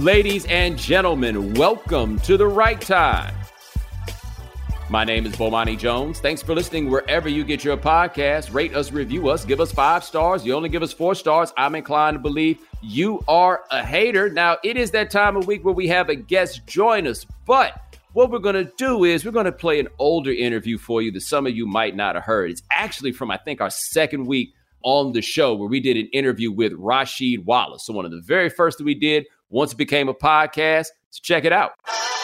Ladies and gentlemen, welcome to The Right Time. My name is Bomani Jones. Thanks for listening wherever you get your podcast. Rate us, review us, give us 5 stars. You only give us 4 stars. I'm inclined to believe you are a hater. Now, it is that time of week where we have a guest join us, but what we're going to do is we're going to play an older interview for you that some of you might not have heard. It's actually from, I think, our second week on the show where we did an interview with Rasheed Wallace. So one of the very first that we did once it became a podcast. So check it out.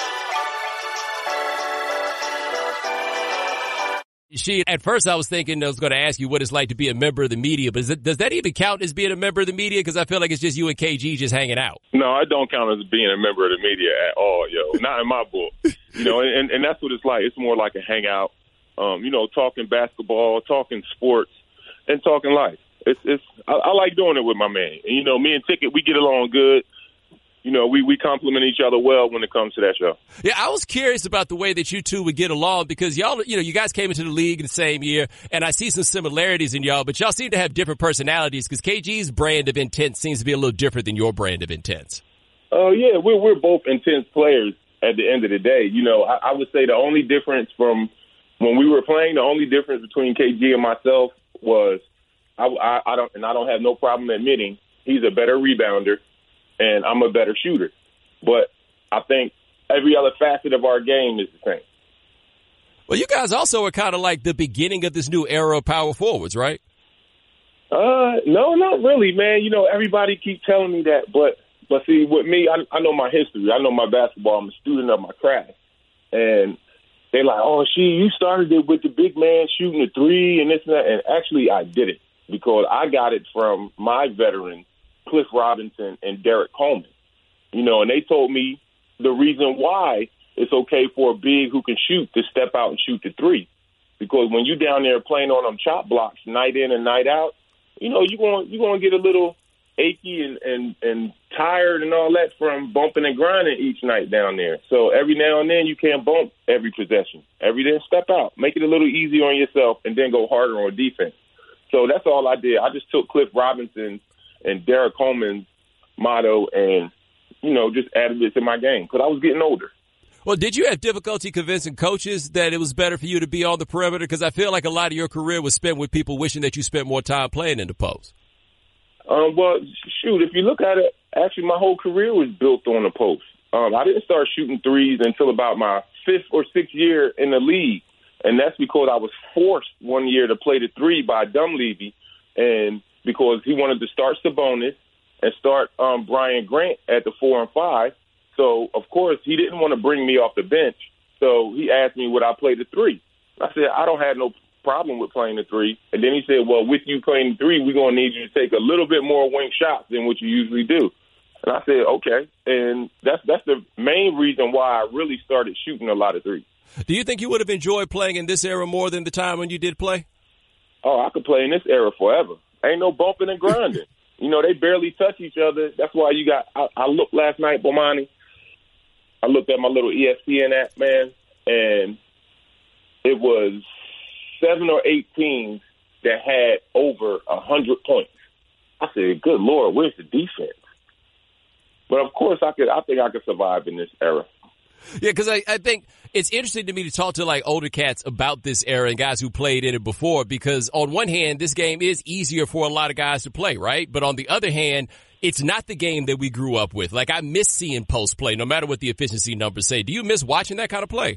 She, at first I was thinking I was going to ask you what it's like to be a member of the media, but does that even count as being a member of the media? Because I feel like it's just you and KG just hanging out. No, I don't count as being a member of the media at all, yo. Not in my book. And that's what it's like. It's more like a hangout, talking basketball, talking sports, and talking life. I like doing it with my man. And, me and Ticket, we get along good. We compliment each other well when it comes to that show. Yeah, I was curious about the way that you two would get along because y'all, you guys came into the league in the same year, and I see some similarities in y'all, but y'all seem to have different personalities because KG's brand of intense seems to be a little different than your brand of intense. Oh, yeah, we're both intense players at the end of the day. I would say the only difference from when we were playing, the only difference between KG and myself was I don't have no problem admitting he's a better rebounder. And I'm a better shooter. But I think every other facet of our game is the same. Well, you guys also are kind of like the beginning of this new era of power forwards, right? No, not really, man. Everybody keeps telling me that. But see, with me, I know my history. I know my basketball. I'm a student of my craft. And they're like, oh, you started it with the big man shooting the three and this and that. And actually, I did it because I got it from my veterans, Cliff Robinson and Derek Coleman, and they told me the reason why it's okay for a big who can shoot to step out and shoot the three. Because when you down there playing on them chop blocks night in and night out, you're going to get a little achy and tired and all that from bumping and grinding each night down there. So every now and then you can't bump every possession. Every day step out, make it a little easier on yourself, and then go harder on defense. So that's all I did. I just took Cliff Robinson's and Derek Coleman's motto and, just added it to my game because I was getting older. Well, did you have difficulty convincing coaches that it was better for you to be on the perimeter? Because I feel like a lot of your career was spent with people wishing that you spent more time playing in the post. Well, shoot, if you look at it, actually my whole career was built on the post. I didn't start shooting threes until about my 5th or 6th year in the league, and that's because I was forced one year to play the three by Dunleavy, and because he wanted to start Sabonis and start Brian Grant at the 4 and 5. So, of course, he didn't want to bring me off the bench. So he asked me would I play the three. I said, I don't have no problem with playing the three. And then he said, well, with you playing the three, we're going to need you to take a little bit more wing shots than what you usually do. And I said, okay. And that's the main reason why I really started shooting a lot of threes. Do you think you would have enjoyed playing in this era more than the time when you did play? Oh, I could play in this era forever. Ain't no bumping and grinding. They barely touch each other. That's why you got – I looked last night, Bomani. I looked at my little ESPN app, man, and it was 7 or 8 teams that had over 100 points. I said, good Lord, where's the defense? But, of course, I think I could survive in this era. Yeah, because I think it's interesting to me to talk to like older cats about this era and guys who played in it before, because on one hand, this game is easier for a lot of guys to play, right? But on the other hand, it's not the game that we grew up with. Like, I miss seeing post play, no matter what the efficiency numbers say. Do you miss watching that kind of play?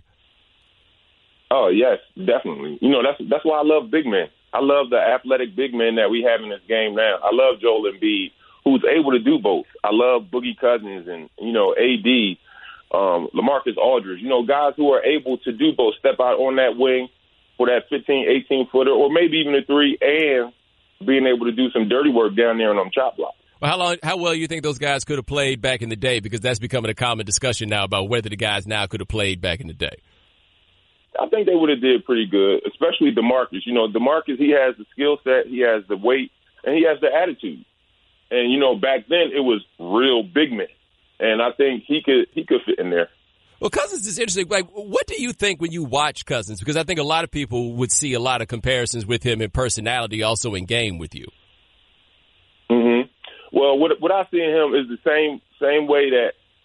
Oh, yes, definitely. That's why I love big men. I love the athletic big men that we have in this game now. I love Joel Embiid, who's able to do both. I love Boogie Cousins and, AD. LaMarcus Aldridge, guys who are able to do both, step out on that wing for that 15, 18-footer, or maybe even a three, and being able to do some dirty work down there on them chop blocks. Well, how well you think those guys could have played back in the day? Because that's becoming a common discussion now about whether the guys now could have played back in the day. I think they would have did pretty good, especially DeMarcus. DeMarcus, he has the skill set, he has the weight, and he has the attitude. And, back then it was real big men. And I think he could fit in there. Well, Cousins is interesting. Like, what do you think when you watch Cousins? Because I think a lot of people would see a lot of comparisons with him in personality, also in game with you. Mm-hmm. Well, what I see in him is the same way that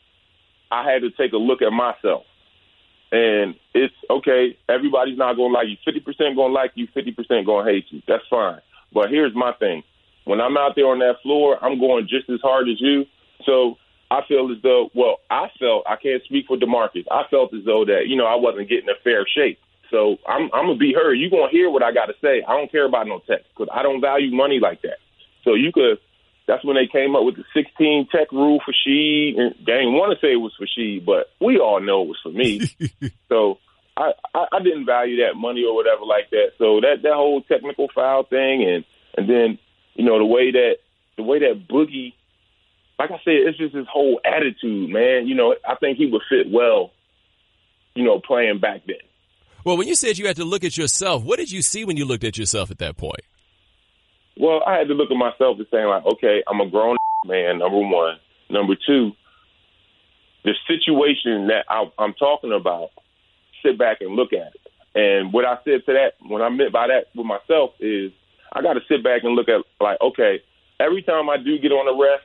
I had to take a look at myself. And it's okay, everybody's not going to like you. 50% going to like you, 50% going to hate you. That's fine. But here's my thing. When I'm out there on that floor, I'm going just as hard as you. So I feel as though, I can't speak for DeMarcus. I felt as though that, I wasn't getting a fair shake. So I'm going to be heard. You're going to hear what I got to say. I don't care about no text because I don't value money like that. So that's when they came up with the 16 tech rule for Sheed. And they didn't want to say it was for Sheed, but we all know it was for me. So I didn't value that money or whatever like that. So that whole technical foul thing and then, the way that Boogie, like I said, it's just his whole attitude, man. I think he would fit well, playing back then. Well, when you said you had to look at yourself, what did you see when you looked at yourself at that point? Well, I had to look at myself and saying, like, okay, I'm a grown man, number one. Number two, the situation that I'm talking about, sit back and look at it. And what I said to that, what I meant by that with myself is I got to sit back and look at, like, okay, every time I do get on a ref,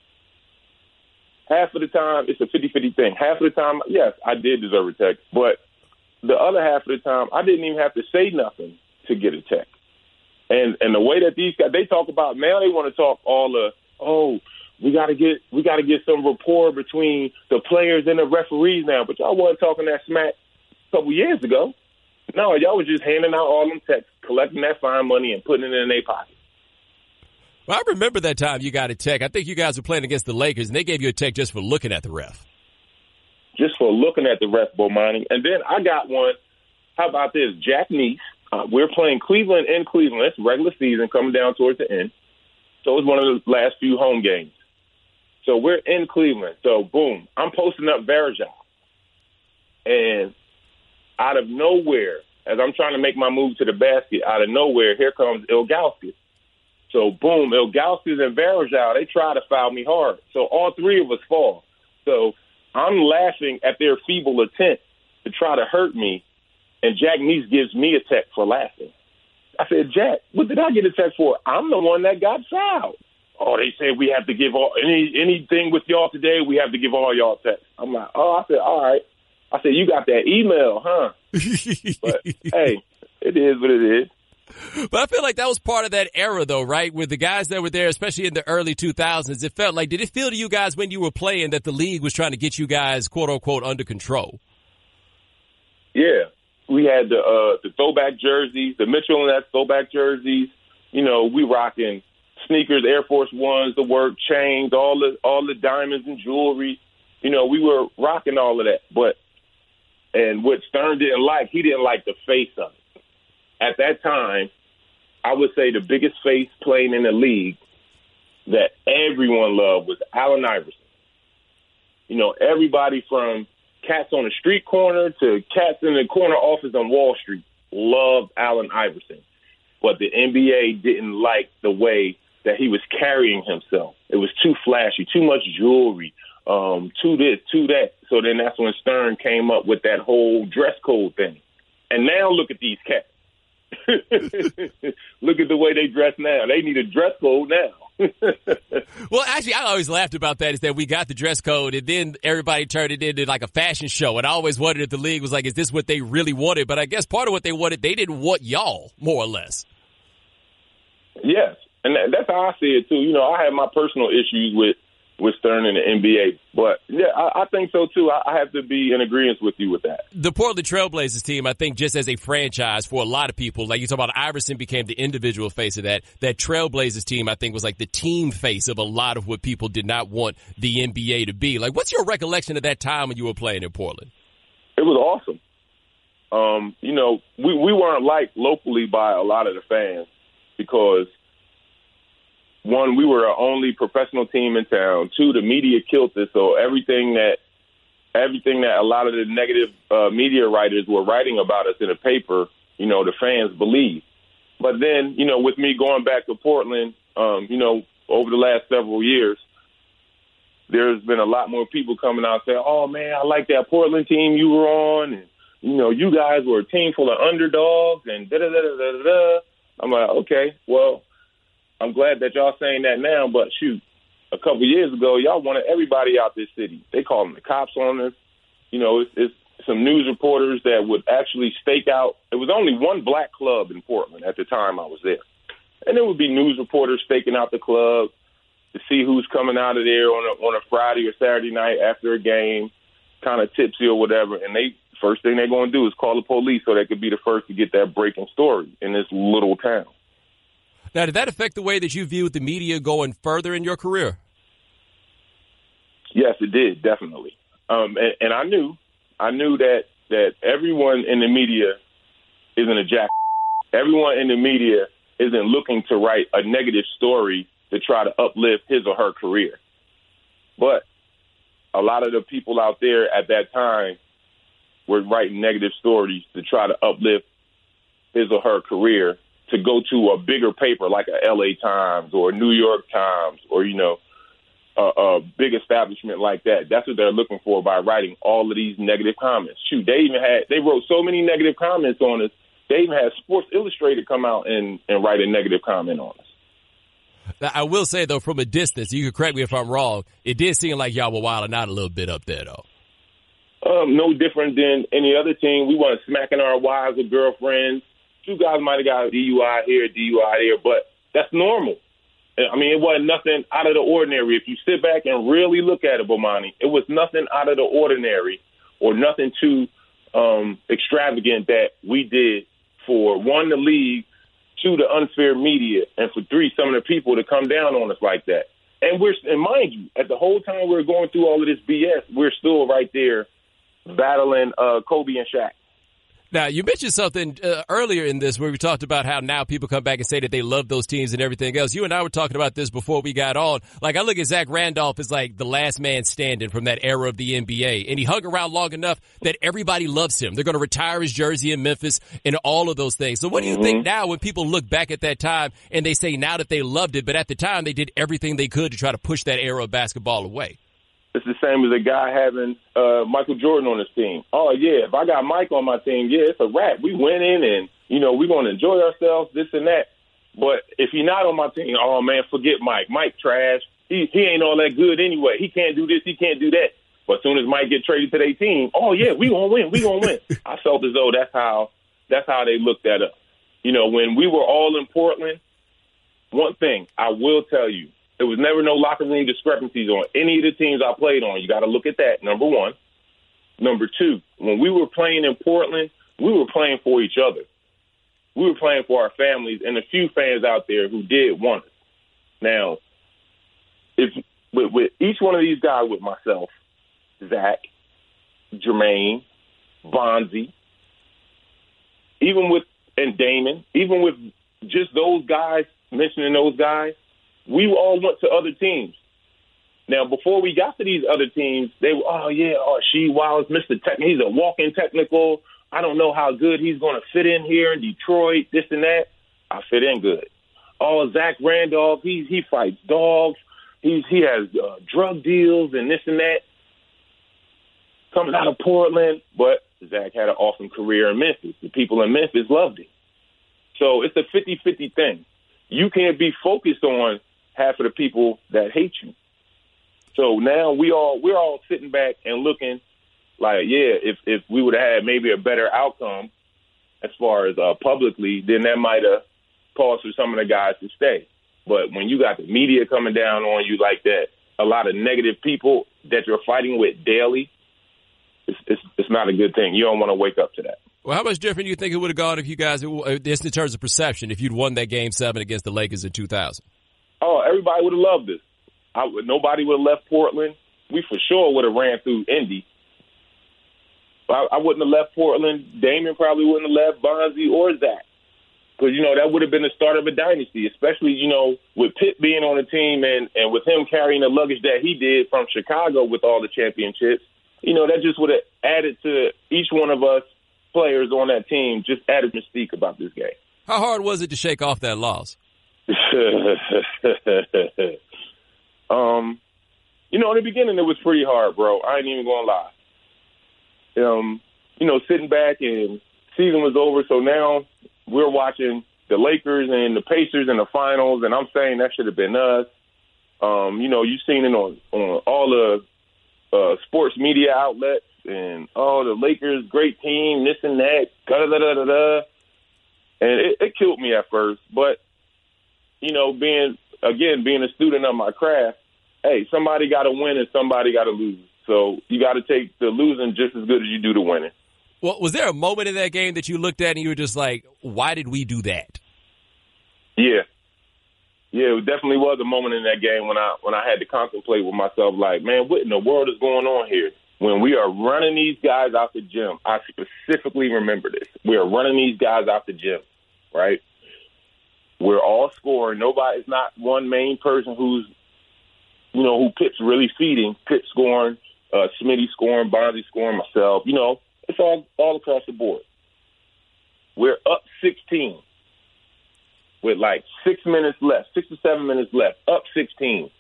half of the time it's a 50-50 thing. Half of the time, yes, I did deserve a tech. But the other half of the time, I didn't even have to say nothing to get a tech. And the way that these guys, they talk about, now they want to talk all we got to get some rapport between the players and the referees now. But y'all wasn't talking that smack a couple years ago. No, y'all was just handing out all them texts, collecting that fine money and putting it in their pocket. Well, I remember that time you got a tech. I think you guys were playing against the Lakers, and they gave you a tech just for looking at the ref. Just for looking at the ref, Bomani. And then I got one. How about this? Jack Neese. We're playing Cleveland in Cleveland. It's regular season coming down towards the end. So it's one of the last few home games. So we're in Cleveland. So, boom, I'm posting up Varejao. And out of nowhere, as I'm trying to make my move to the basket, out of nowhere, here comes Ilgauskas. So, boom, Ilgauskas and Varejao, they try to foul me hard. So all three of us fall. So I'm laughing at their feeble attempt to try to hurt me. And Jack Neese gives me a tech for laughing. I said, Jack, what did I get a tech for? I'm the one that got fouled. Oh, they said we have to give anything with y'all today, we have to give all y'all techs. I'm like, I said, all right. I said, you got that email, huh? But, hey, it is what it is. But I feel like that was part of that era, though, right? With the guys that were there, especially in the early 2000s, it felt like, did it feel to you guys when you were playing that the league was trying to get you guys, quote unquote, under control? Yeah. We had the throwback jerseys, the Mitchell and that throwback jerseys. We rocking sneakers, Air Force Ones, the work chains, all the diamonds and jewelry. We were rocking all of that. And what Stern didn't like, he didn't like the face of it. At that time, I would say the biggest face playing in the league that everyone loved was Allen Iverson. Everybody from cats on the street corner to cats in the corner office on Wall Street loved Allen Iverson. But the NBA didn't like the way that he was carrying himself. It was too flashy, too much jewelry, too this, too that. So then that's when Stern came up with that whole dress code thing. And now look at these cats. Look at the way they dress now. They need a dress code now. Well, actually, I always laughed about that is that we got the dress code and then everybody turned it into like a fashion show. And I always wondered if the league was like, is this what they really wanted? But I guess part of what they wanted, they didn't want y'all, more or less. Yes. And that's how I see it, too. I have my personal issues with Stern and the NBA. But, yeah, I think so, too. I have to be in agreement with you with that. The Portland Trailblazers team, I think, just as a franchise for a lot of people, like you talk about Iverson became the individual face of that. That Trailblazers team, I think, was like the team face of a lot of what people did not want the NBA to be. Like, what's your recollection of that time when you were playing in Portland? It was awesome. We weren't liked locally by a lot of the fans because – one, we were our only professional team in town. Two, the media killed us. So everything that a lot of the negative media writers were writing about us in the paper, the fans believed. But then, with me going back to Portland, over the last several years, there's been a lot more people coming out saying, oh, man, I like that Portland team you were on. And, you guys were a team full of underdogs and da-da-da-da-da-da. I'm like, okay, well, I'm glad that y'all saying that now, but shoot, a couple years ago, y'all wanted everybody out this city. They called them the cops on us. It's some news reporters that would actually stake out. It was only one black club in Portland at the time I was there. And there would be news reporters staking out the club to see who's coming out of there on a Friday or Saturday night after a game, kind of tipsy or whatever. And first thing they're going to do is call the police so they could be the first to get that breaking story in this little town. Now, did that affect the way that you viewed the media going further in your career? Yes, it did, definitely. And I knew that everyone in the media isn't a jack. Everyone in the media isn't looking to write a negative story to try to uplift his or her career. But a lot of the people out there at that time were writing negative stories to try to uplift his or her career to go to a bigger paper like a LA Times or a New York Times or, a big establishment like that. That's what they're looking for by writing all of these negative comments. Shoot, they wrote so many negative comments on us. They even had Sports Illustrated come out and write a negative comment on us. Now, I will say, though, from a distance, you can correct me if I'm wrong, it did seem like y'all were wilding out a little bit up there, though. No different than any other team. We weren't smacking our wives or girlfriends. Two guys might have got a DUI here, DUI there, but that's normal. I mean, it wasn't nothing out of the ordinary. If you sit back and really look at it, Bomani, it was nothing out of the ordinary or nothing too extravagant that we did for, one, the league, two, the unfair media, and for three, some of the people to come down on us like that. And mind you, at the whole time we're going through all of this BS, we're still right there battling Kobe and Shaq. Now, you mentioned something earlier in this where we talked about how now people come back and say that they love those teams and everything else. You and I were talking about this before we got on. Like, I look at Zach Randolph as like the last man standing from that era of the NBA. And he hung around long enough that everybody loves him. They're going to retire his jersey in Memphis and all of those things. So what do you think now when people look back at that time and they say now that they loved it, but at the time they did everything they could to try to push that era of basketball away? It's the same as a guy having Michael Jordan on his team. Oh, yeah, if I got Mike on my team, yeah, it's a wrap. We winning and, we're going to enjoy ourselves, this and that. But if he's not on my team, oh, man, forget Mike. Mike trash. He ain't all that good anyway. He can't do this. He can't do that. But as soon as Mike get traded to their team, oh, yeah, we going to win. We going to win. I felt as though that's how they looked at us. When we were all in Portland, one thing I will tell you, there was never no locker room discrepancies on any of the teams I played on. You got to look at that, number one. Number two, when we were playing in Portland, we were playing for each other. We were playing for our families and a few fans out there who did want us. Now, with each one of these guys, with myself, Zach, Jermaine, Bonzi, and Damon, even with just those guys, mentioning those guys, we all went to other teams. Now, before we got to these other teams, they were, Wiles, Mr. Tech, he's a walking technical. I don't know how good he's going to fit in here in Detroit, this and that. I fit in good. Oh, Zach Randolph, he fights dogs. He has drug deals and this and that. Coming out of Portland, but Zach had an awesome career in Memphis. The people in Memphis loved him. So it's a 50-50 thing. You can't be focused on half of the people that hate you. So now we're all sitting back and looking like, yeah, if we would have had maybe a better outcome as far as publicly, then that might have caused for some of the guys to stay. But when you got the media coming down on you like that, a lot of negative people that you're fighting with daily, it's not a good thing. You don't want to wake up to that. Well, how much different do you think it would have gone if you guys, just in terms of perception, if you'd won that Game 7 against the Lakers in 2000? Oh, everybody would have loved this. Nobody would have left Portland. We for sure would have ran through Indy. I wouldn't have left Portland. Damon probably wouldn't have left Bonzi or Zach. Because, that would have been the start of a dynasty, especially, with Pitt being on the team and with him carrying the luggage that he did from Chicago with all the championships. That just would have added to each one of us players on that team, just added mystique about this game. How hard was it to shake off that loss? In the beginning it was pretty hard, bro. I ain't even gonna lie. Sitting back and season was over, so now we're watching the Lakers and the Pacers in the finals, and I'm saying that should have been us. You've seen it on all the sports media outlets and the Lakers, great team, this and that, da-da-da-da-da. And it killed me at first. But, being a student of my craft, hey, somebody got to win and somebody got to lose. So you got to take the losing just as good as you do the winning. Well, was there a moment in that game that you looked at and you were just like, why did we do that? Yeah. Yeah, it definitely was a moment in that game when I had to contemplate with myself, like, man, what in the world is going on here? When we are running these guys out the gym, I specifically remember this. We are running these guys out the gym, right? We're all scoring. It's not one main person who Pitt's really feeding. Pitt scoring, Smitty scoring, Bonzi scoring, myself. It's all across the board. We're up 16 with like 6 minutes left, 6 to 7 minutes left, up 16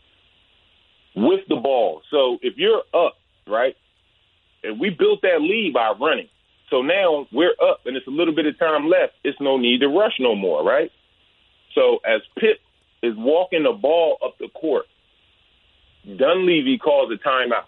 with the ball. So if you're up, right, and we built that lead by running. So now we're up and it's a little bit of time left. It's no need to rush no more, right? So as Pitt is walking the ball up the court, Dunleavy calls a timeout.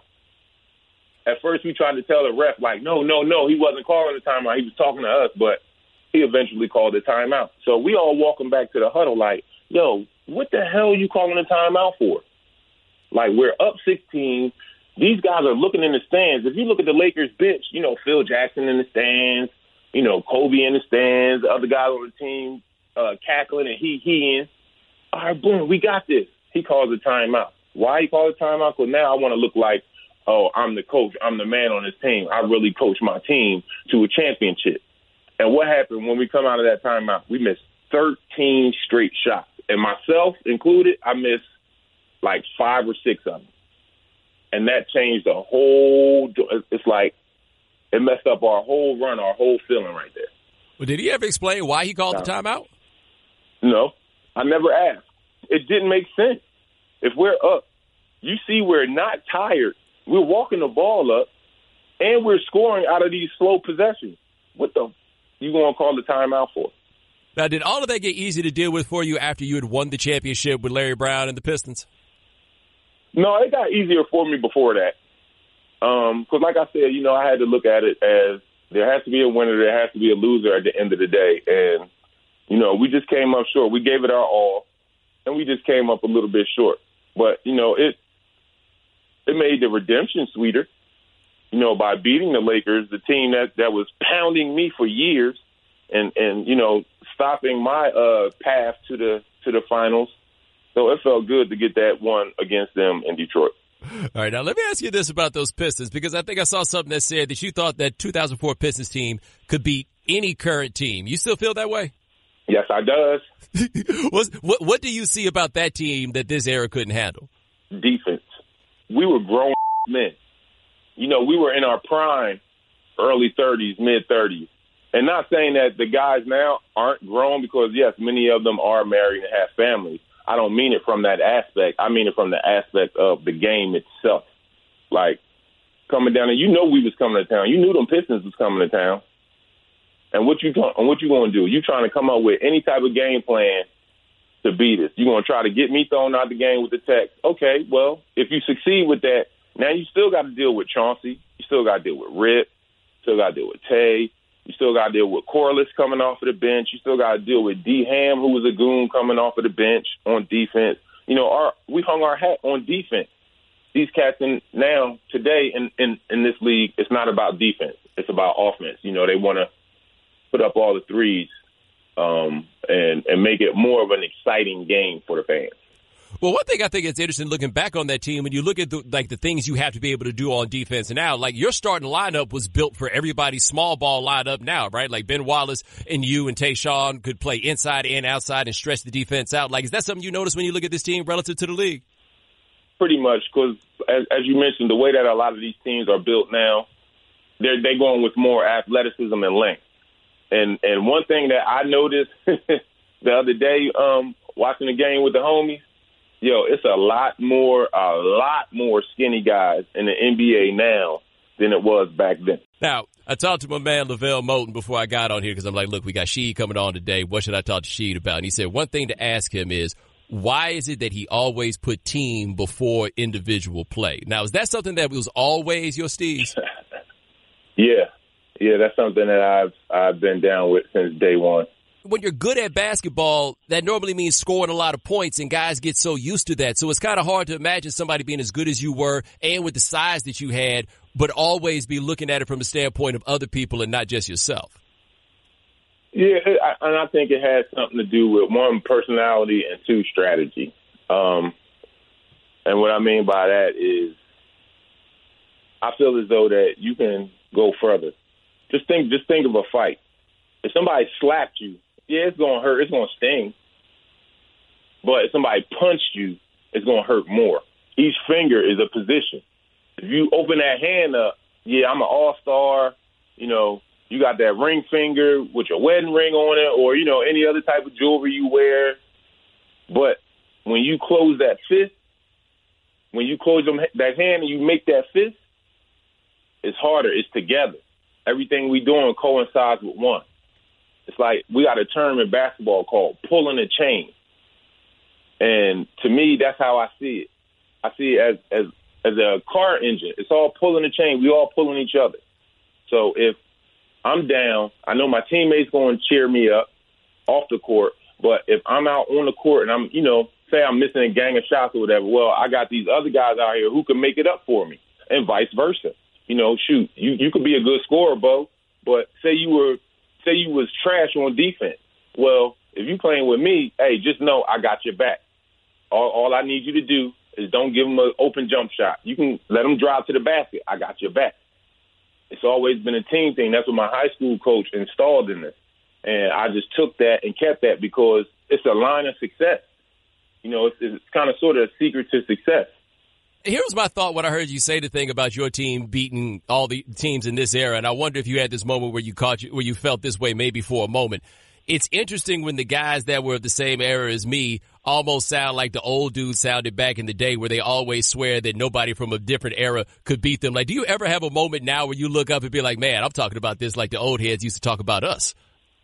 At first, we tried to tell the ref, like, no, he wasn't calling the timeout. He was talking to us, but he eventually called a timeout. So we all walking back to the huddle like, yo, what the hell are you calling a timeout for? Like, we're up 16. These guys are looking in the stands. If you look at the Lakers bench, Phil Jackson in the stands, Kobe in the stands, the other guys on the team cackling and he-heeing. All right, boom, we got this. He calls a timeout. Why he called a timeout? Because now I want to look like, oh, I'm the coach. I'm the man on this team. I really coach my team to a championship. And what happened when we come out of that timeout? We missed 13 straight shots. And myself included, I missed like 5 or 6 of them. And that changed the whole – it's like it messed up our whole run, our whole feeling right there. Well, did he ever explain why he called the timeout? No, I never asked. It didn't make sense. If we're up, you see we're not tired. We're walking the ball up, and we're scoring out of these slow possessions. What the you going to call the timeout for? Now, did all of that get easy to deal with for you after you had won the championship with Larry Brown and the Pistons? No, it got easier for me before that. Because like I said, I had to look at it as there has to be a winner, there has to be a loser at the end of the day. And, we just came up short. We gave it our all, and we just came up a little bit short. But, it made the redemption sweeter, by beating the Lakers, the team that was pounding me for years and stopping my path to the finals. So it felt good to get that one against them in Detroit. All right, now let me ask you this about those Pistons, because I think I saw something that said that you thought that 2004 Pistons team could beat any current team. You still feel that way? Yes, I does. What do you see about that team that this era couldn't handle? Defense. We were grown men. We were in our prime, early 30s, mid-30s. And not saying that the guys now aren't grown, because, yes, many of them are married and have families. I don't mean it from that aspect. I mean it from the aspect of the game itself. Like, coming down, and we was coming to town. You knew them Pistons was coming to town. And what you going to do? You trying to come up with any type of game plan to beat us. You going to try to get me thrown out the game with the text. Okay, well, if you succeed with that, now you still got to deal with Chauncey. You still got to deal with Rip. You still got to deal with Tay. You still got to deal with Corliss coming off of the bench. You still got to deal with D. Ham, who was a goon coming off of the bench on defense. We hung our hat on defense. These cats now, today in this league, it's not about defense. It's about offense. They want to put up all the threes and make it more of an exciting game for the fans. Well, one thing I think it's interesting looking back on that team, when you look at the things you have to be able to do on defense now, like your starting lineup was built for everybody's small ball lineup now, right? Like Ben Wallace and you and Tayshaun could play inside and outside and stretch the defense out. Like, is that something you notice when you look at this team relative to the league? Pretty much, because as you mentioned, the way that a lot of these teams are built now, they're going with more athleticism and length. And one thing that I noticed the other day, watching the game with the homies, it's a lot more skinny guys in the NBA now than it was back then. Now, I talked to my man LaVelle Moulton before I got on here, because I'm like, look, we got Sheed coming on today. What should I talk to Sheed about? And he said one thing to ask him is, why is it that he always put team before individual play? Now, is that something that was always your steez? Yeah, that's something that I've been down with since day one. When you're good at basketball, that normally means scoring a lot of points, and guys get so used to that. So it's kind of hard to imagine somebody being as good as you were and with the size that you had, but always be looking at it from the standpoint of other people and not just yourself. Yeah, and I think it has something to do with, one, personality, and two, strategy. And what I mean by that is I feel as though that you can go further. Just think of a fight. If somebody slapped you, yeah, it's going to hurt. It's going to sting. But if somebody punched you, it's going to hurt more. Each finger is a position. If you open that hand up, yeah, I'm an all-star, you got that ring finger with your wedding ring on it or, any other type of jewelry you wear. But when you close that fist, when you close that hand and you make that fist, it's harder. It's together. Everything we doing coincides with one. It's like we got a term in basketball called pulling a chain. And to me, that's how I see it. I see it as a car engine. It's all pulling a chain. We all pulling each other. So if I'm down, I know my teammates going to cheer me up off the court. But if I'm out on the court and I'm, say I'm missing a gang of shots or whatever, well, I got these other guys out here who can make it up for me and vice versa. Shoot, you could be a good scorer, Bo, but say you was trash on defense. Well, if you playing with me, hey, just know I got your back. All I need you to do is don't give them an open jump shot. You can let them drive to the basket. I got your back. It's always been a team thing. That's what my high school coach installed in us. And I just took that and kept that because it's a line of success. It's kind of sort of a secret to success. Here was my thought when I heard you say the thing about your team beating all the teams in this era, and I wonder if you had this moment where you felt this way maybe for a moment. It's interesting when the guys that were of the same era as me almost sound like the old dudes sounded back in the day where they always swear that nobody from a different era could beat them. Like, do you ever have a moment now where you look up and be like, man, I'm talking about this like the old heads used to talk about us?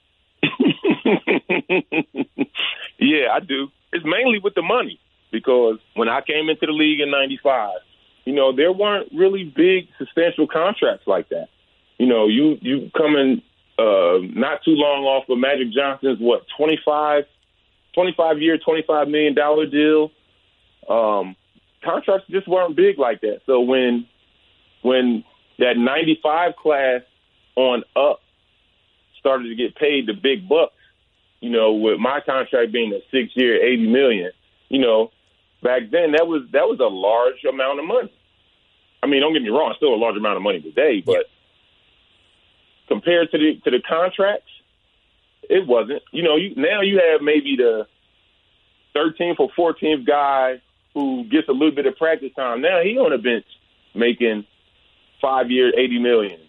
Yeah, I do. It's mainly with the money. Because when I came into the league in 95, there weren't really big, substantial contracts like that. You coming not too long off of Magic Johnson's, 25-year, $25 million deal. Contracts just weren't big like that. So when that 95 class on up started to get paid the big bucks, with my contract being a 6-year, $80 million, back then, that was a large amount of money. I mean, don't get me wrong, it's still a large amount of money today, but compared to the contracts, it wasn't. Now you have maybe the 13th or 14th guy who gets a little bit of practice time. Now he on the bench making 5 years, $80 million.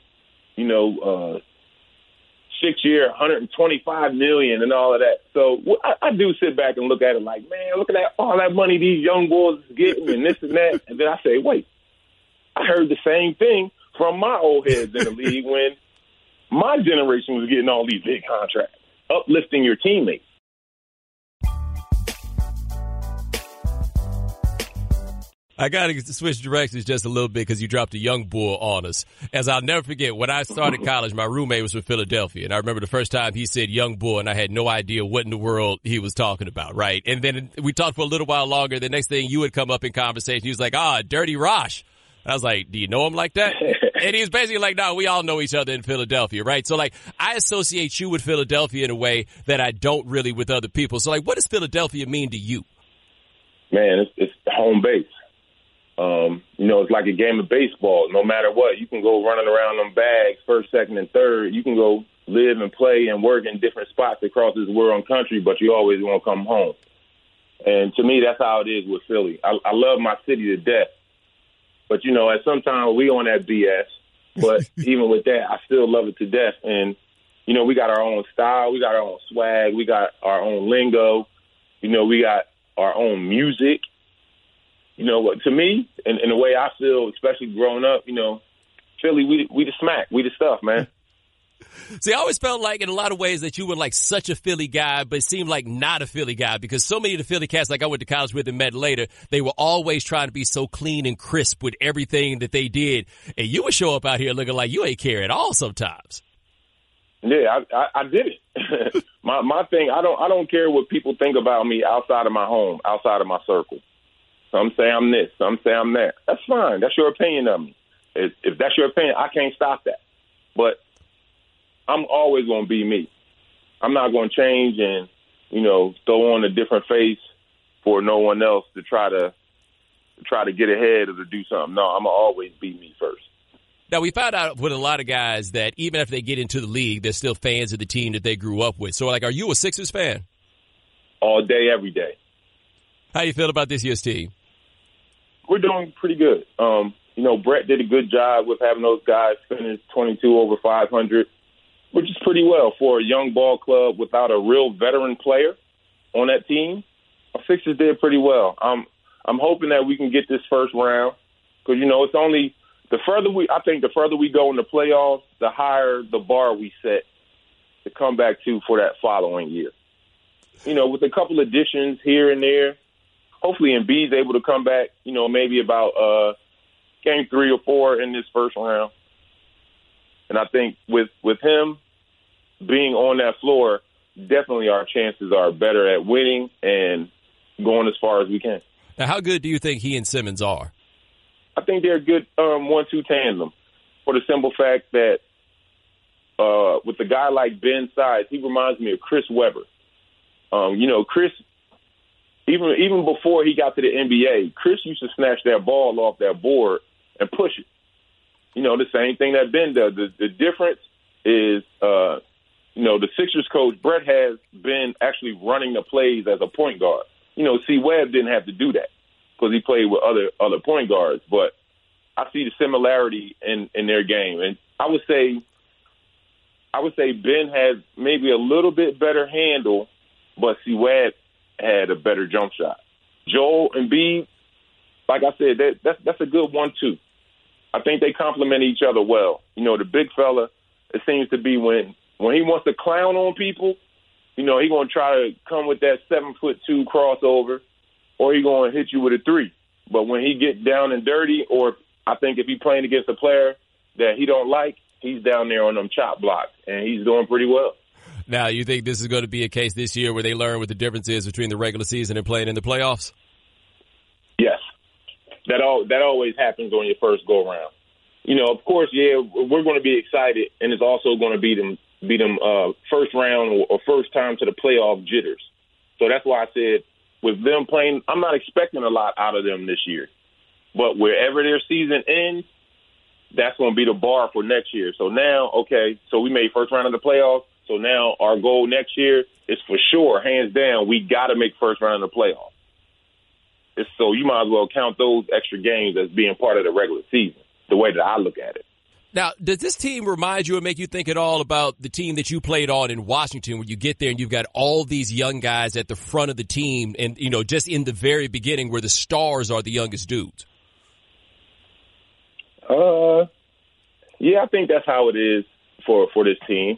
6 year, $125 million and all of that. So I do sit back and look at it like, man, look at all that money these young boys is getting and this and that. And then I say, wait, I heard the same thing from my old heads in the league when my generation was getting all these big contracts, uplifting your teammates. I got to switch directions just a little bit because you dropped a young bull on us. As I'll never forget, when I started college, my roommate was from Philadelphia. And I remember the first time he said young bull, and I had no idea what in the world he was talking about, right? And then we talked for a little while longer. The next thing you would come up in conversation, he was like, Dirty Rosh. And I was like, do you know him like that? And he was basically like, no, we all know each other in Philadelphia, right? So, I associate you with Philadelphia in a way that I don't really with other people. So, what does Philadelphia mean to you? Man, it's home base. It's like a game of baseball. No matter what, you can go running around them bags, first, second, and third. You can go live and play and work in different spots across this world and country, but you always want to come home. And to me, that's how it is with Philly. I love my city to death. But, at some time we on that BS. But even with that, I still love it to death. And, we got our own style. We got our own swag. We got our own lingo. We got our own music. To me, and the way I feel, especially growing up, Philly, we the smack. We the stuff, man. See, I always felt like in a lot of ways that you were like such a Philly guy, but it seemed like not a Philly guy because so many of the Philly cats, like I went to college with and met later, they were always trying to be so clean and crisp with everything that they did. And you would show up out here looking like you ain't care at all sometimes. Yeah, I did it. my thing, I don't care what people think about me outside of my home, outside of my circle. Some say I'm this, some say I'm that. That's fine. That's your opinion of me. If that's your opinion, I can't stop that. But I'm always going to be me. I'm not going to change and, throw on a different face for no one else to try to get ahead or to do something. No, I'm going to always be me first. Now, we found out with a lot of guys that even after they get into the league, they're still fans of the team that they grew up with. So, like, are you a Sixers fan? All day, every day. How do you feel about this year's team? We're doing pretty good. Brett did a good job with having those guys finish 22 over 500, which is pretty well for a young ball club without a real veteran player on that team. Our Sixers did pretty well. I'm hoping that we can get this first round because, it's only the further we go in the playoffs, the higher the bar we set to come back to for that following year. With a couple additions here and there, hopefully Embiid's able to come back, maybe about game 3 or 4 in this first round. And I think with him being on that floor, definitely our chances are better at winning and going as far as we can. Now, how good do you think he and Simmons are? I think they're a good 1-2 tandem for the simple fact that with a guy like Ben Sides, he reminds me of Chris Webber. Chris, even before he got to the NBA, Chris used to snatch that ball off that board and push it. The same thing that Ben does. The difference is, the Sixers coach, Brett, has been actually running the plays as a point guard. C. Webb didn't have to do that because he played with other point guards. But I see the similarity in their game. And I would say Ben has maybe a little bit better handle, but C. Webb had a better jump shot. Joel and Embiid, like I said, that's a good 1-2. I think they complement each other well. The big fella, it seems to be when he wants to clown on people, he's going to try to come with that 7'2" crossover, or he's going to hit you with a 3. But when he gets down and dirty, or I think if he's playing against a player that he don't like, he's down there on them chop blocks, and he's doing pretty well. Now, you think this is going to be a case this year where they learn what the difference is between the regular season and playing in the playoffs? Yes. That always happens on your first go-around. Of course, we're going to be excited, and it's also going to be them first round or first time to the playoff jitters. So that's why I said with them playing, I'm not expecting a lot out of them this year. But wherever their season ends, that's going to be the bar for next year. So now, so we made first round of the playoffs. So now our goal next year is for sure, hands down, we got to make first round of the playoffs. So you might as well count those extra games as being part of the regular season, the way that I look at it. Now, does this team remind you or make you think at all about the team that you played on in Washington when you get there and you've got all these young guys at the front of the team and, just in the very beginning where the stars are the youngest dudes? Yeah, I think that's how it is for this team.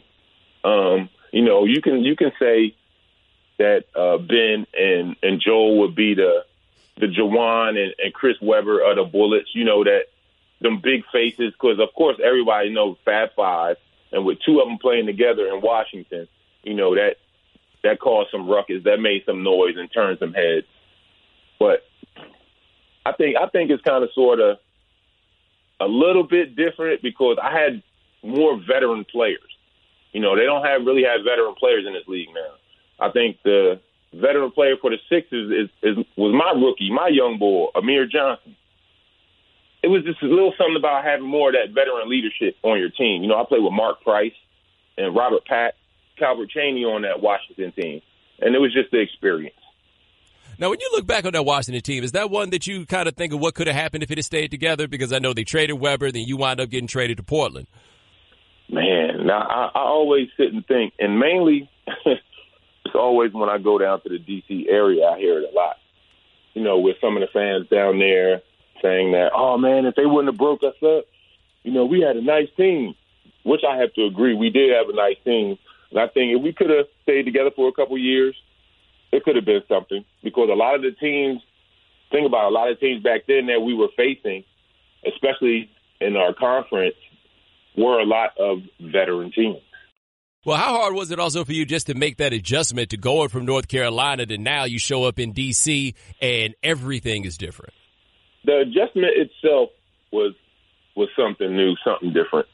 You can say that Ben and Joel would be the Jawan and Chris Webber of the Bullets, that them big faces, because, of course, everybody knows Fab Five, and with two of them playing together in Washington, that caused some ruckus, that made some noise and turned some heads. But I think it's kind of sort of a little bit different because I had more veteran players. They don't really have veteran players in this league now. I think the veteran player for the Sixers was my rookie, my young boy, Amir Johnson. It was just a little something about having more of that veteran leadership on your team. I played with Mark Price and Robert Pack, Calvert Chaney on that Washington team, and it was just the experience. Now, when you look back on that Washington team, is that one that you kind of think of what could have happened if it had stayed together? Because I know they traded Webber, then you wound up getting traded to Portland. Man, now I always sit and think, and mainly it's always when I go down to the D.C. area, I hear it a lot. With some of the fans down there saying that, oh, man, if they wouldn't have broke us up, we had a nice team. which I have to agree, we did have a nice team. And I think if we could have stayed together for a couple years, it could have been something. Because a lot of the teams back then that we were facing, especially in our conference, were a lot of veteran teams. Well, how hard was it also for you just to make that adjustment to going from North Carolina to now you show up in D.C. and everything is different? The adjustment itself was something new, something different.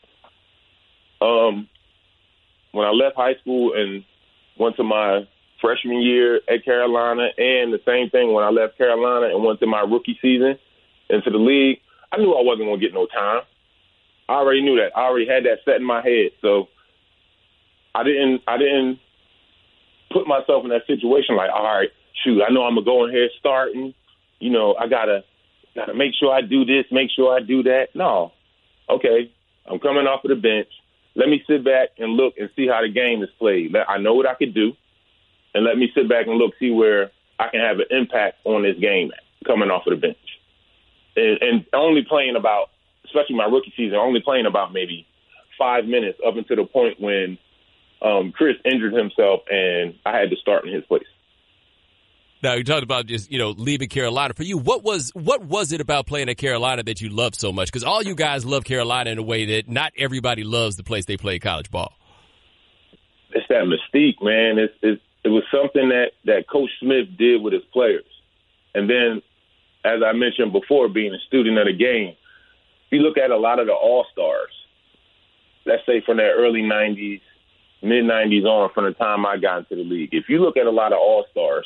When I left high school and went to my freshman year at Carolina, and the same thing when I left Carolina and went to my rookie season into the league, I knew I wasn't going to get no time. I already knew that. I already had that set in my head. So I didn't put myself in that situation like, all right, shoot, I know I'm going to go in here starting. You know, I gotta make sure I do this, make sure I do that. No. Okay, I'm coming off of the bench. Let me sit back and look and see how the game is played. I know what I could do, and let me sit back and look, see where I can have an impact on this game coming off of the bench. And only playing about, especially my rookie season, only playing about maybe 5 minutes up until the point when Chris injured himself and I had to start in his place. Now, you talked about just, leaving Carolina. For you, what was it about playing at Carolina that you loved so much? Because all you guys love Carolina in a way that not everybody loves the place they play college ball. It's that mystique, man. It was something that Coach Smith did with his players. And then, as I mentioned before, being a student of the game, if you look at a lot of the all-stars, let's say from that early 90s, mid-90s on, from the time I got into the league, if you look at a lot of all-stars,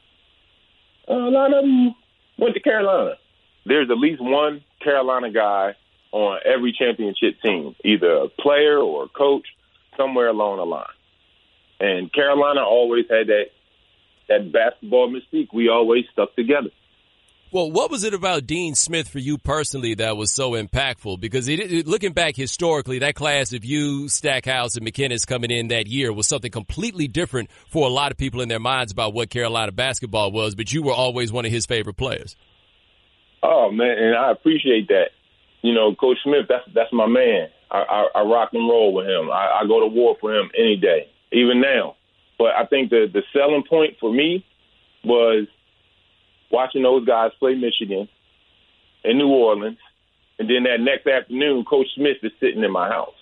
a lot of them went to Carolina. There's at least one Carolina guy on every championship team, either a player or a coach, somewhere along the line. And Carolina always had that basketball mystique. We always stuck together. Well, what was it about Dean Smith for you personally that was so impactful? Because looking back historically, that class of you, Stackhouse, and McInnis coming in that year was something completely different for a lot of people in their minds about what Carolina basketball was, but you were always one of his favorite players. Oh, man, and I appreciate that. Coach Smith, that's my man. I rock and roll with him. I go to war for him any day, even now. But I think the selling point for me was watching those guys play Michigan in New Orleans, and then that next afternoon, Coach Smith is sitting in my house.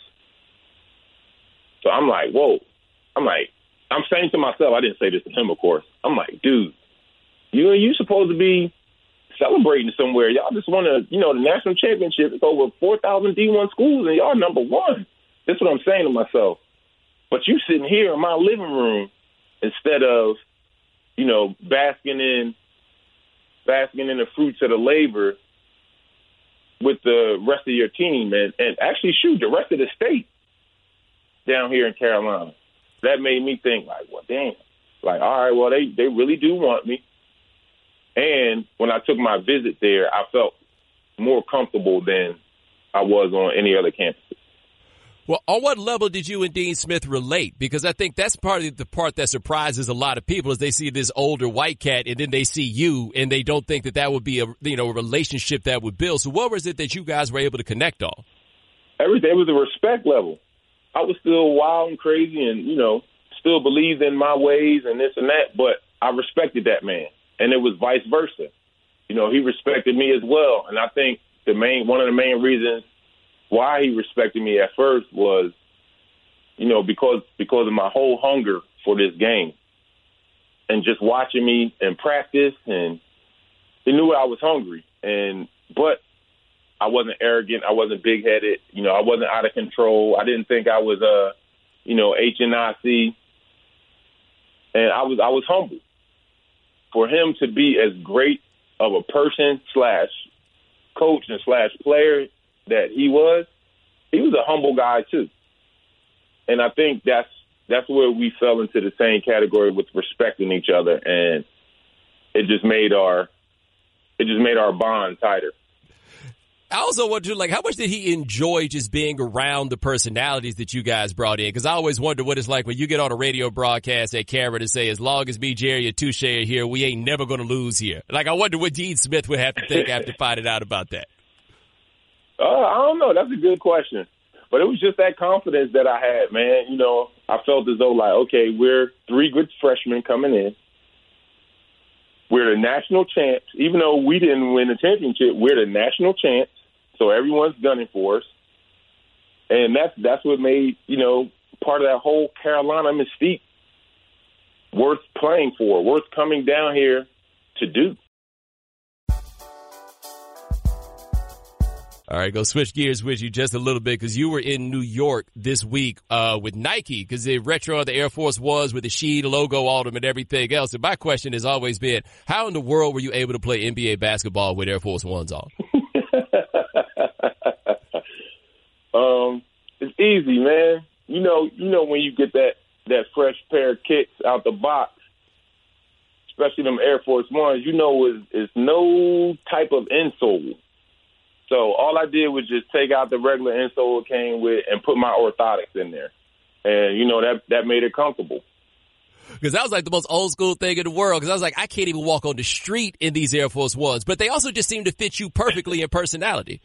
So I'm like, whoa. I'm saying to myself, I didn't say this to him, of course. I'm like, dude, you supposed to be celebrating somewhere. Y'all just won the national championship. It's over 4,000 D1 schools, and y'all number one. That's what I'm saying to myself. But you sitting here in my living room instead of, basking in the fruits of the labor with the rest of your team and actually, the rest of the state down here in Carolina. That made me think, well, damn. All right, well, they really do want me. And when I took my visit there, I felt more comfortable than I was on any other campus. Well, on what level did you and Dean Smith relate? Because I think that's part of the part that surprises a lot of people is they see this older white cat and then they see you and they don't think that would be a relationship that would build. So what was it that you guys were able to connect on? Everything was a respect level. I was still wild and crazy and, still believed in my ways and this and that, but I respected that man. And it was vice versa. He respected me as well. And I think one of the main reasons why he respected me at first was, because of my whole hunger for this game and just watching me in practice. And he knew I was hungry. But I wasn't arrogant. I wasn't big-headed. I wasn't out of control. I didn't think I was, HNIC. And I was humble. For him to be as great of a person / coach and / player that he was a humble guy too. And I think that's where we fell into the same category with respecting each other, and it just made our bond tighter. I also wonder, how much did he enjoy just being around the personalities that you guys brought in? Because I always wonder what it's like when you get on a radio broadcast at Cameron and say, as long as me, Jerry, and Touche are here, we ain't never going to lose here. I wonder what Dean Smith would have to think after finding out about that. I don't know. That's a good question. But it was just that confidence that I had, man. You know, I felt as though, like, okay, we're 3 good freshmen coming in. We're the national champs. Even though we didn't win the championship, we're the national champs. So everyone's gunning for us. And that's what made, you know, part of that whole Carolina mystique worth playing for, worth coming down here to do. All right, go switch gears with you just a little bit because you were in New York this week with Nike because the retro of the Air Force Ones with the She, the logo on them and everything else. And my question has always been, how in the world were you able to play NBA basketball with Air Force Ones on? It's easy, man. You know when you get that fresh pair of kicks out the box, especially them Air Force Ones, you know it's no type of insole. So all I did was just take out the regular insole it came with and put my orthotics in there. And, you know, that made it comfortable. Because that was like the most old school thing in the world. Because I was like, I can't even walk on the street in these Air Force Ones. But they also just seem to fit you perfectly in personality.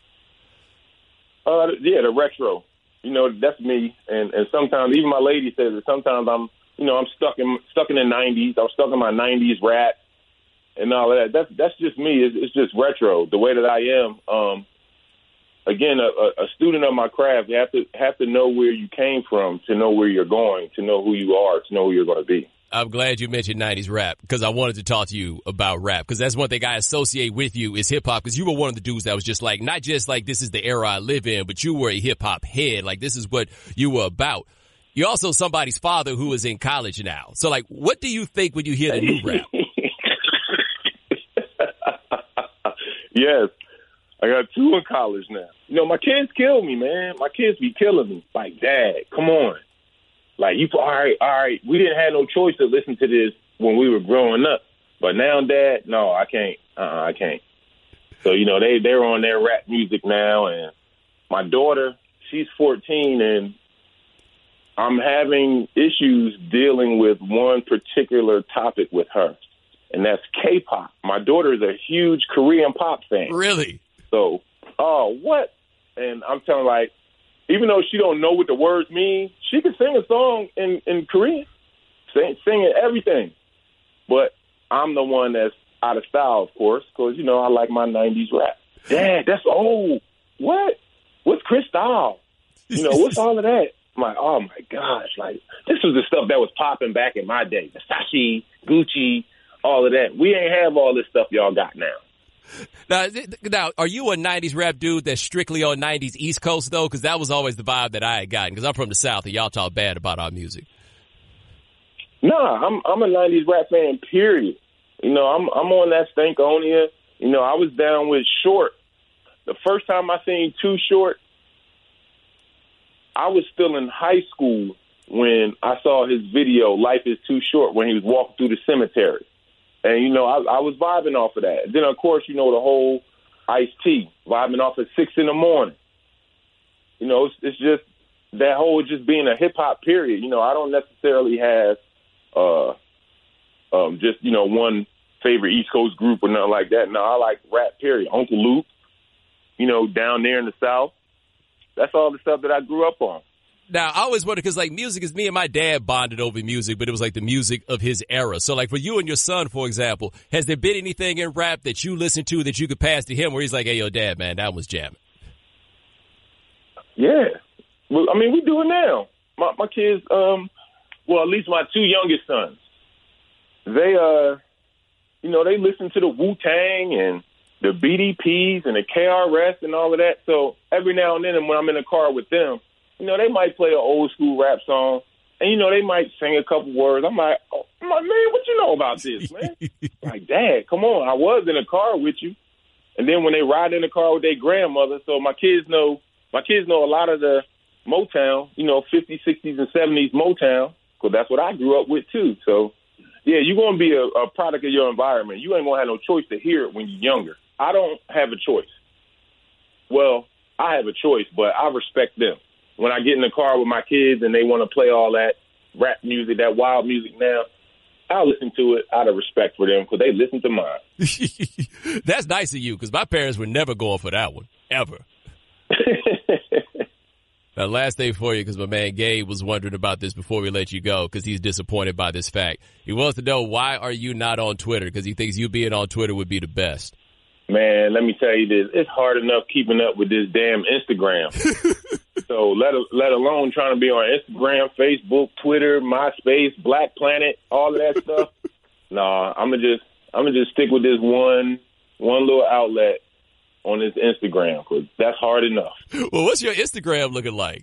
Yeah, the retro. You know, that's me. And sometimes, even my lady says that sometimes I'm stuck in the 90s. I'm stuck in my 90s rap. And all of that. That's just me. It's just retro, the way that I am. Again, a student of my craft, you have to know where you came from to know where you're going, to know who you are, to know who you're going to be. I'm glad you mentioned 90s rap because I wanted to talk to you about rap because that's one thing I associate with you is hip hop because you were one of the dudes that was just like, not just like this is the era I live in, but you were a hip hop head. Like this is what you were about. You're also somebody's father who is in college now. So like, what do you think when you hear the new rap? Yes, I got 2 in college now. You know, my kids kill me, man. My kids be killing me. Like, Dad, come on. Like, all right. We didn't have no choice to listen to this when we were growing up. But now, Dad, no, I can't. I can't. So, you know, they're on their rap music now. And my daughter, she's 14, and I'm having issues dealing with one particular topic with her. And that's K-pop. My daughter is a huge Korean pop fan. Really? So, what? And I'm telling her, like, even though she don't know what the words mean, she can sing a song in Korean, sing everything. But I'm the one that's out of style, of course, because, you know, I like my 90s rap. Dad, that's old. What? What's Cristal? You know, what's all of that? I'm like, oh, my gosh. Like, this was the stuff that was popping back in my day. Versace, Gucci, all of that. We ain't have all this stuff y'all got now. Now, are you a 90s rap dude that's strictly on 90s East Coast, though? Because that was always the vibe that I had gotten, because I'm from the South, and y'all talk bad about our music. Nah, I'm a 90s rap fan, period. You know, I'm on that Stankonia. You know, I was down with Short. The first time I seen Too Short, I was still in high school when I saw his video, Life is Too Short, when he was walking through the cemetery. And, you know, I was vibing off of that. Then, of course, you know, the whole Ice-T, vibing off at 6 in the morning. You know, it's just that whole just being a hip-hop period. You know, I don't necessarily have just, you know, one favorite East Coast group or nothing like that. No, I like rap, period. Uncle Luke, you know, down there in the South. That's all the stuff that I grew up on. Now, I always wonder, because, like, music is me and my dad bonded over music, but it was, like, the music of his era. So, like, for you and your son, for example, has there been anything in rap that you listen to that you could pass to him where he's like, hey, yo, Dad, man, that was jamming? Yeah. Well, I mean, we do it now. My kids, well, at least my 2 youngest sons, they, you know, they listen to the Wu-Tang and the BDPs and the KRS and all of that. So every now and then when I'm in the car with them, you know, they might play an old school rap song, and, you know, they might sing a couple words. I'm like, man, what you know about this, man? Like, Dad, come on. I was in the car with you. And then when they ride in the car with their grandmother, so my kids know a lot of the Motown, you know, 50s, 60s, and 70s Motown, because that's what I grew up with, too. So, yeah, you're going to be a product of your environment. You ain't going to have no choice to hear it when you're younger. I don't have a choice. Well, I have a choice, but I respect them. When I get in the car with my kids and they want to play all that rap music, that wild music now, I'll listen to it out of respect for them because they listen to mine. That's nice of you because my parents were never going for that one, ever. Now, last thing for you, because my man Gabe was wondering about this before we let you go, because he's disappointed by this fact. He wants to know, why are you not on Twitter? Because he thinks you being on Twitter would be the best. Man, let me tell you this. It's hard enough keeping up with this damn Instagram. So let alone trying to be on Instagram, Facebook, Twitter, MySpace, Black Planet, all of that stuff. Nah, I'm gonna just stick with this one little outlet on this Instagram, because that's hard enough. Well, what's your Instagram looking like?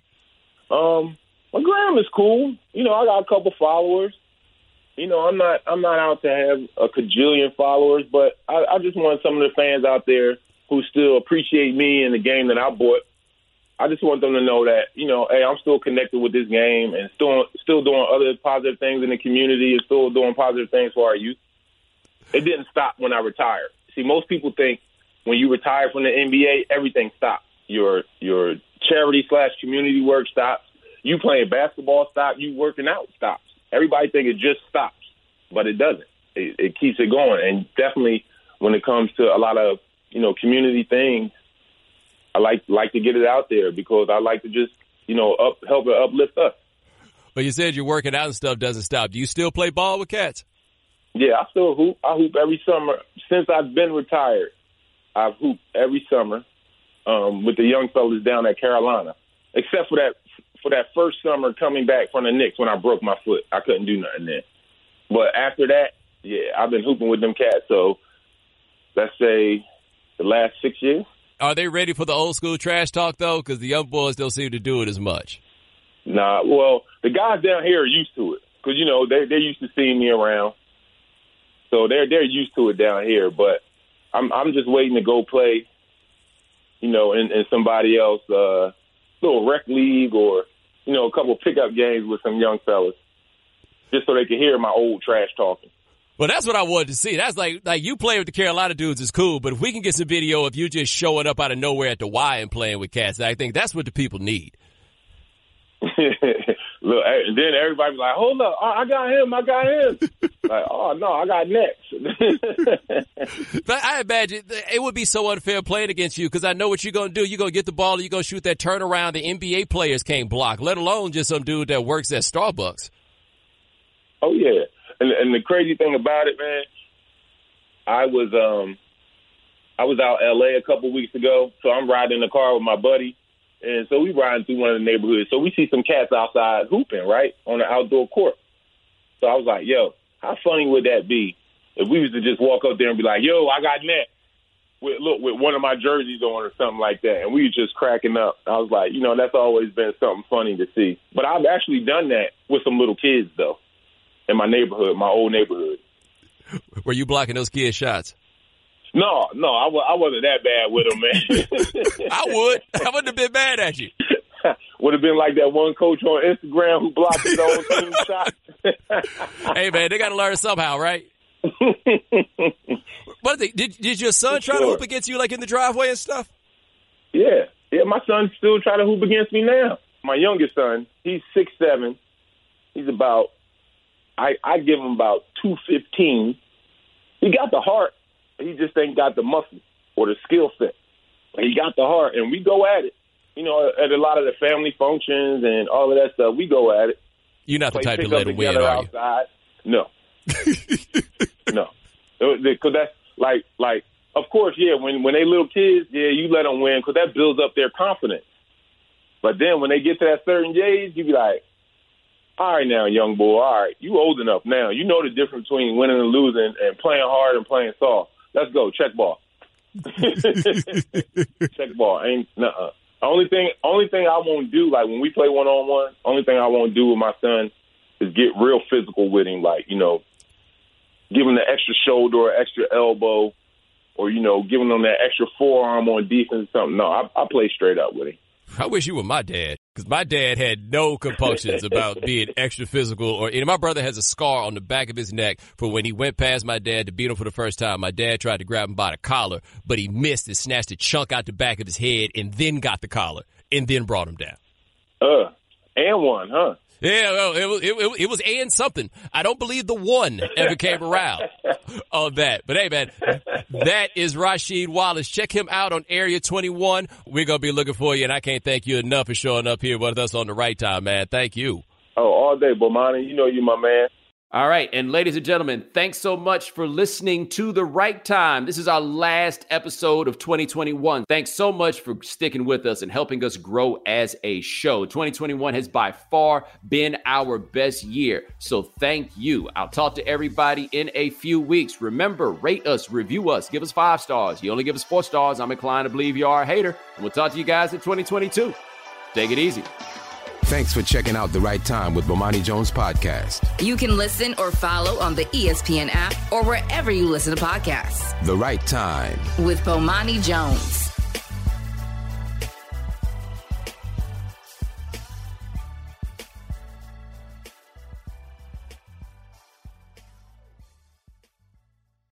My gram is cool. You know, I got a couple followers. You know, I'm not out to have a cajillion followers, but I just want some of the fans out there who still appreciate me and the game that I bought. I just want them to know that, you know, hey, I'm still connected with this game and still doing other positive things in the community and still doing positive things for our youth. It didn't stop when I retired. See, most people think when you retire from the NBA, everything stops. Your charity/community work stops. You playing basketball stops. You working out stops. Everybody think it just stops, but it doesn't. It keeps it going. And definitely when it comes to a lot of, you know, community things, I like to get it out there because I like to just, you know, help it uplift us. But you said your working out and stuff doesn't stop. Do you still play ball with cats? Yeah, I still hoop. I hoop every summer. Since I've been retired, I've hooped every summer with the young fellas down at Carolina, except for that first summer coming back from the Knicks when I broke my foot. I couldn't do nothing then. But after that, yeah, I've been hooping with them cats. So let's say the last 6 years. Are they ready for the old school trash talk, though? Because the young boys don't seem to do it as much. Nah, well, the guys down here are used to it because, you know, they're used to seeing me around. So they're used to it down here. But I'm just waiting to go play, you know, in somebody else, little rec league or, you know, a couple pickup games with some young fellas just so they can hear my old trash talking. Well, that's what I wanted to see. That's like you playing with the Carolina dudes is cool, but if we can get some video of you just showing up out of nowhere at the Y and playing with cats, I think that's what the people need. Look, and then everybody's like, hold up, I got him. Like, oh, no, I got next. But I imagine it would be so unfair playing against you because I know what you're going to do. You're going to get the ball and you're going to shoot that turnaround the NBA players can't block, let alone just some dude that works at Starbucks. Oh, yeah. And the crazy thing about it, man, I was out L.A. a couple weeks ago, so I'm riding in the car with my buddy, and so we riding through one of the neighborhoods. So we see some cats outside hooping, right, on the outdoor court. So I was like, yo, how funny would that be if we was to just walk up there and be like, yo, I got net with one of my jerseys on or something like that, and we was just cracking up. I was like, you know, that's always been something funny to see. But I've actually done that with some little kids, though. In my neighborhood, my old neighborhood. Were you blocking those kids' shots? No, I wasn't that bad with them, man. I wouldn't have been mad at you. Would have been like that one coach on Instagram who blocked his own team shot. Hey, man, they got to learn somehow, right? What did your son try to hoop against you, like in the driveway and stuff? Yeah, my son still try to hoop against me now. My youngest son, he's 6'7". He's about. I give him about 215. He got the heart. He just ain't got the muscle or the skill set. He got the heart, and we go at it. You know, at a lot of the family functions and all of that stuff, we go at it. You're not the type to let him win, are you? Outside. No. No. Because that's like, of course, yeah, when they little kids, yeah, you let them win because that builds up their confidence. But then when they get to that certain age, you be like, all right now, young boy, all right, you old enough now. You know the difference between winning and losing and playing hard and playing soft. Let's go, check ball. Check ball. Ain't nuh-uh. Only thing I won't do, like when we play one-on-one, only thing I won't do with my son is get real physical with him, like, you know, give him the extra shoulder or extra elbow or, you know, giving him that extra forearm on defense or something. No, I play straight up with him. I wish you were my dad, because my dad had no compunctions about being extra physical. My brother has a scar on the back of his neck for when he went past my dad to beat him for the first time. My dad tried to grab him by the collar, but he missed and snatched a chunk out the back of his head and then got the collar and then brought him down. And one, huh? Yeah, well, it was and something. I don't believe the one ever came around on that. But, hey, man, that is Rasheed Wallace. Check him out on Area 21. We're going to be looking for you, and I can't thank you enough for showing up here with us on The Right Time, man. Thank you. Oh, all day, Bomani. You know you my man. All right, and ladies and gentlemen, thanks so much for listening to The Right Time. This is our last episode of 2021. Thanks so much for sticking with us and helping us grow as a show. 2021 has by far been our best year, so thank you. I'll talk to everybody in a few weeks. Remember, rate us, review us, give us 5 stars. You only give us 4 stars, I'm inclined to believe you are a hater. And we'll talk to you guys in 2022. Take it easy. Thanks for checking out The Right Time with Bomani Jones podcast. You can listen or follow on the ESPN app or wherever you listen to podcasts. The Right Time with Bomani Jones.